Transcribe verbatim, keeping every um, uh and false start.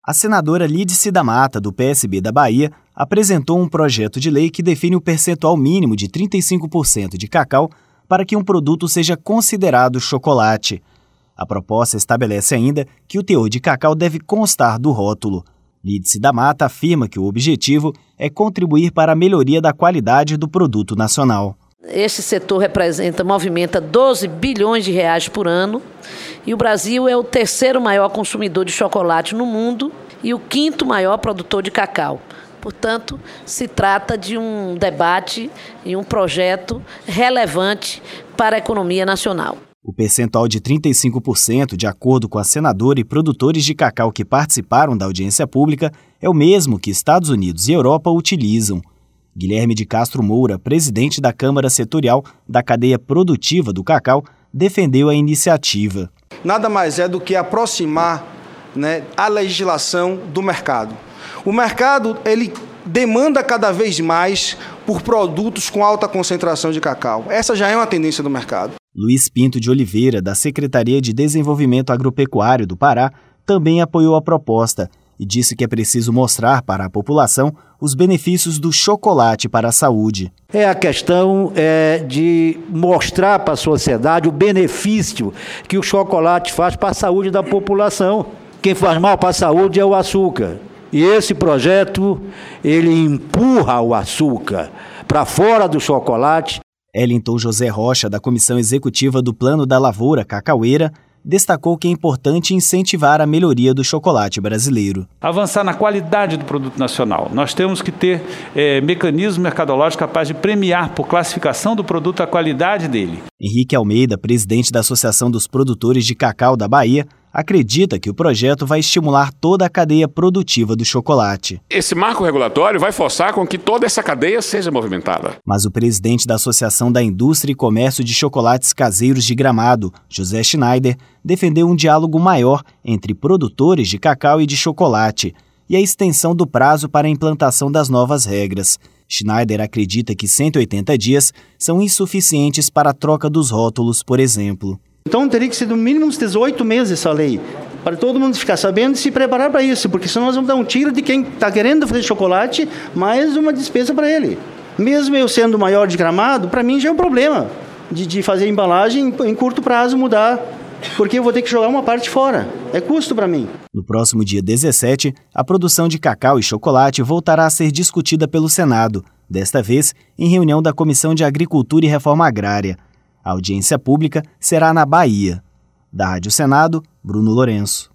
A senadora Lídice da Mata, do P S B da Bahia, apresentou um projeto de lei que define o percentual mínimo de trinta e cinco por cento de cacau para que um produto seja considerado chocolate. A proposta estabelece ainda que o teor de cacau deve constar do rótulo. Lídice da Mata afirma que o objetivo é contribuir para a melhoria da qualidade do produto nacional. Este setor representa, movimenta doze bilhões de reais por ano e o Brasil é o terceiro maior consumidor de chocolate no mundo e o quinto maior produtor de cacau. Portanto, se trata de um debate e um projeto relevante para a economia nacional. O percentual de trinta e cinco por cento, de acordo com a senadora e produtores de cacau que participaram da audiência pública, é o mesmo que Estados Unidos e Europa utilizam. Guilherme de Castro Moura, presidente da Câmara Setorial da Cadeia Produtiva do Cacau, defendeu a iniciativa. Nada mais é do que aproximar, né, a legislação do mercado. O mercado ele demanda cada vez mais por produtos com alta concentração de cacau. Essa já é uma tendência do mercado. Luiz Pinto de Oliveira, da Secretaria de Desenvolvimento Agropecuário do Pará, também apoiou a proposta e disse que é preciso mostrar para a população os benefícios do chocolate para a saúde. É a questão é, de mostrar para a sociedade o benefício que o chocolate faz para a saúde da população. Quem faz mal para a saúde é o açúcar. E esse projeto, ele empurra o açúcar para fora do chocolate. Elinton José Rocha, da Comissão Executiva do Plano da Lavoura Cacaueira, destacou que é importante incentivar a melhoria do chocolate brasileiro. Avançar na qualidade do produto nacional. Nós temos que ter é, mecanismos mercadológicos capazes de premiar por classificação do produto a qualidade dele. Henrique Almeida, presidente da Associação dos Produtores de Cacau da Bahia, acredita que o projeto vai estimular toda a cadeia produtiva do chocolate. Esse marco regulatório vai forçar com que toda essa cadeia seja movimentada. Mas o presidente da Associação da Indústria e Comércio de Chocolates Caseiros de Gramado, José Schneider, defendeu um diálogo maior entre produtores de cacau e de chocolate e a extensão do prazo para a implantação das novas regras. Schneider acredita que cento e oitenta dias são insuficientes para a troca dos rótulos, por exemplo. Então teria que ser no mínimo uns dezoito meses essa lei, para todo mundo ficar sabendo e se preparar para isso, porque senão nós vamos dar um tiro de quem está querendo fazer chocolate, mais uma despesa para ele. Mesmo eu sendo maior de Gramado, para mim já é um problema de, de fazer embalagem em curto prazo mudar, porque eu vou ter que jogar uma parte fora. É custo para mim. No próximo dia dezessete, a produção de cacau e chocolate voltará a ser discutida pelo Senado, desta vez em reunião da Comissão de Agricultura e Reforma Agrária. A audiência pública será na Bahia. Da Rádio Senado, Bruno Lourenço.